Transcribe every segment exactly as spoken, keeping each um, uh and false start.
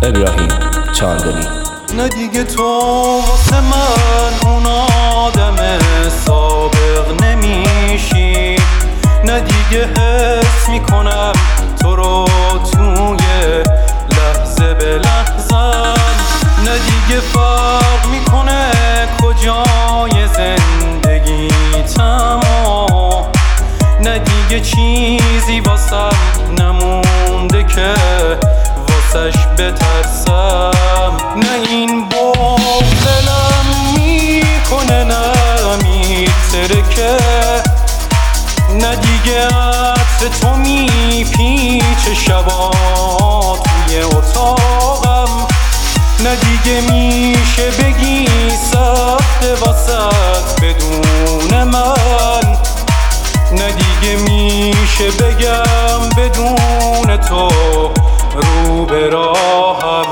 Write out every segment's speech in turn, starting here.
ابراهیم چاندلی. نه دیگه تو واسه من اون آدم سابق نمیشی، نه دیگه حس میکنم تو رو توی لحظه به لحظم، نه دیگه فرق میکنه کجای زندگیتم، نه دیگه چیزی واسم نمونده که واسش بترسم، نه این بغضلم میکنه نه میترکه، نه دیگه عطر تو میپیچه شبا توی اتاقم، نه دیگه میشه بگی سخته واسط بدون من، نه دیگه میشه بگم بدون تو رو به راهم.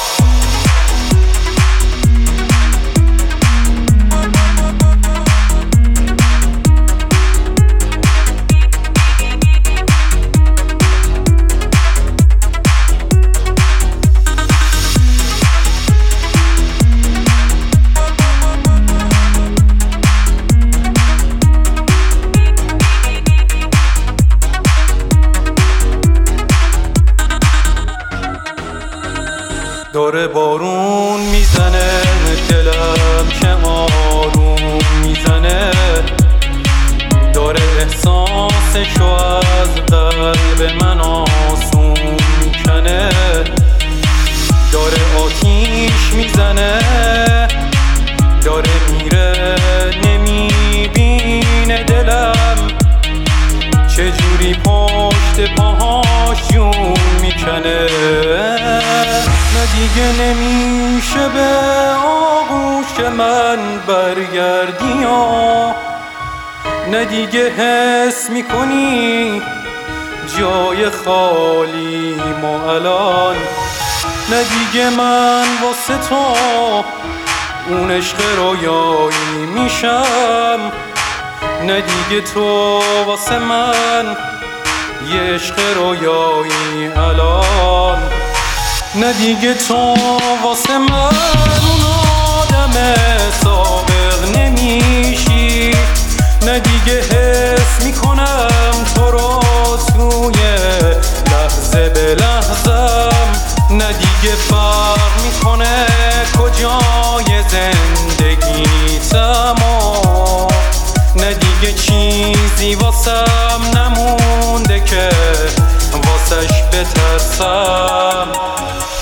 داره بارون میزنه دلم که آروم میزنه، داره احساسشو از قلب من آسون میکنه، داره آتیش میزنه داره میره نمیبینه دلم چجوری پشت پاهاش جون میکنه، نه دیگه نمیشه به آغوش من برگردی ها، نه دیگه حس میکنی جای خالی ما الان، نه دیگه من واسه تو اون عشق رویایی میشم، نه دیگه تو واسه من یه عشق رویایی الان، نه دیگه تو واسه من اون آدم سابق نمیشی، نه دیگه حس میکنم تو رو توی لحظه به لحظم، نه دیگه فرق میکنه کجای زندگیتم، نه دیگه چیزی واسم نمونده که واسش بترسم.